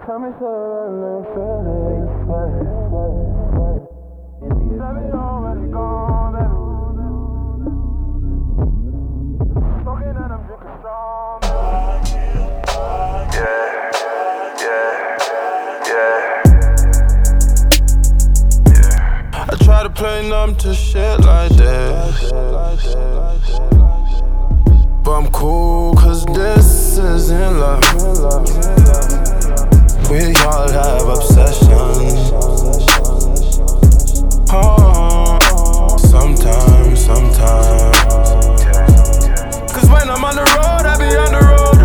Tell me so I never feel this way. Baby, already gone, baby. Smoking and I'm drinking strong, yeah. I try to play numb to shit like this, but I'm cool cause this isn't love. We all have obsessions. Oh, sometimes. Cause when I'm on the road, I be on the road.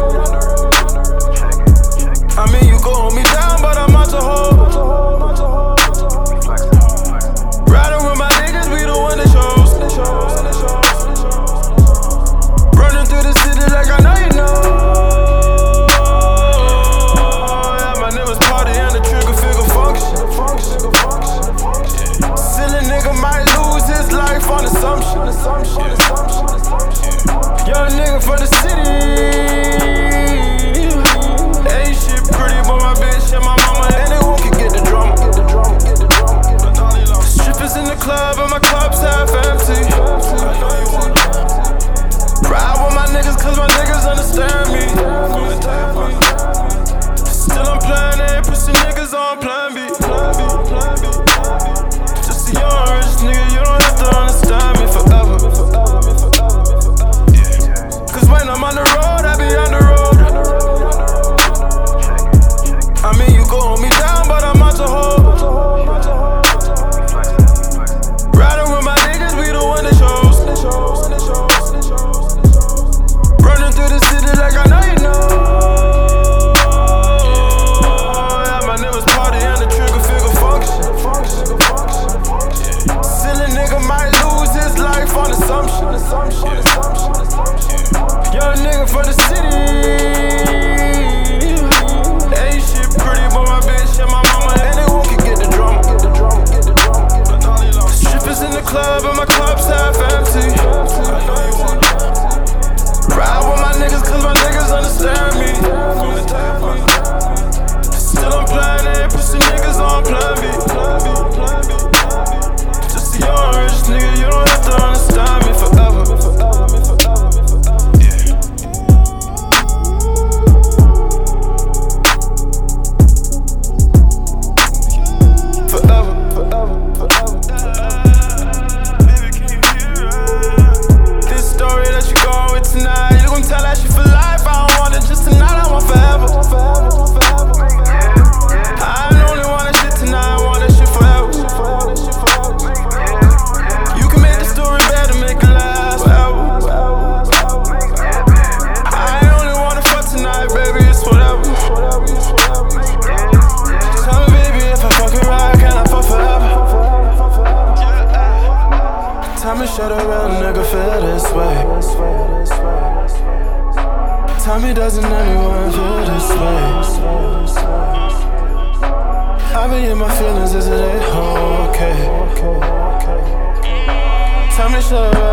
I mean, you go hold me down, but I'm out to hold. Riding with my niggas, we the one that shows. Running through the city like I know you know. Life on assumption. Young nigga from the city. Ain't shit pretty, but my bitch and my mama and they won't get the drama. Strippers in the club and my club's half empty. Ride with my niggas cause my niggas understand me. Still I'm plan A, pushing niggas on plan B. Just a young rich nigga, you don't have to understand me forever. Cause when I'm on the road, I be on the road. I mean, you go hold me down, but I'm out to hold. Riding with my niggas, we the one that shows. Running through the city like I know you know. Yeah, my niggas party and the trigger figure function. Silly nigga might lose his life on assumption. Young nigga from the city. Ain't shit pretty, but my bitch and my mama and they won't get the drama. Strippers in the club and my club's half empty. Ride with my niggas cause my niggas understand me. Still I'm plan A, pushing niggas on plan B. Just a young rich nigga, you don't have to understand me forever. This story that you going with tonight, you gon' tell that shit for life. I don't want it just tonight, I want forever. I don't only want that shit tonight, I want that shit forever. You can make the story better, make it last forever. I ain't only wanna fuck tonight, baby, it's whatever. Tell me, baby, if I fuck it right, can I fuck forever? Tell me, should a real nigga feel this way? Tell me, doesn't anyone feel this way? I be in my feelings, is it okay? Tell me, should